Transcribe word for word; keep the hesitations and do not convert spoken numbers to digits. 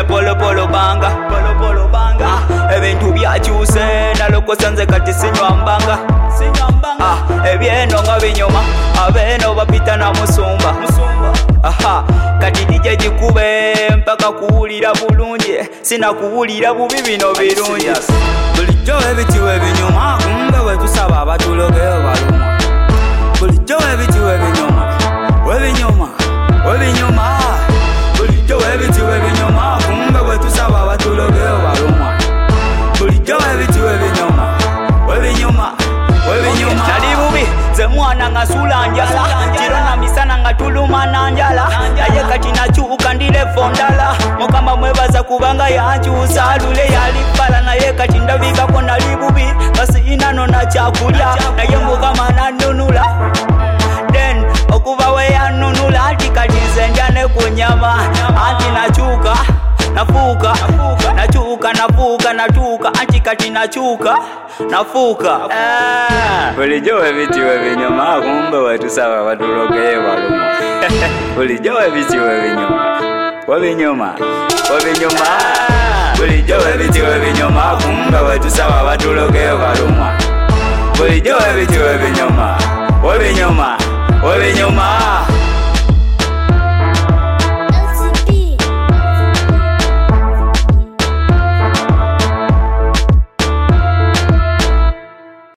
polo polo banga polo polo banga ebintu byakyuse nalokosa nze kati sinywambanga sinywambanga ebyeno nga binyoma abeno bapita na musumba musumba aha kati dije jikube mpaka kuwulira bulungi sina kuwulira bubi bino birungi bulijjo ebitiwe binyoma kumbe wetusaba abatulogeyo baluma bulijjo ebitiwe binyoma webinyoma webinyoma bulijjo ebitiwe binyoma kumbe wetusaba abatulogeyo baluma bulijjo ebitiwe binyoma webinyoma webinyoma nali bubi ze mwana nga sula njala kiro na misana nga tuluma na njala naye kati nakyuka ndile fondala mukama mwebaza kubanga yankyusa lule yalipala naye kati ndabikako nali bubi kasi inano na kyakulya naye mukama nanunula then okuva we yanunula ati kati nze ndya ne ku nyama anti nakyuka nafuuka nakyuka nafuuka natuuka anti kati nakyuka nafuuka bulijjo ebitiwe binyoma kumbe wetusaba batulogeye baluma bulijjo ebitiwe binyoma webinyoma webinyoma bulijjo ebitiwe binyoma kumbe wetusaba batulogeye baluma bulijjo ebitiwe binyoma webinyoma webinyoma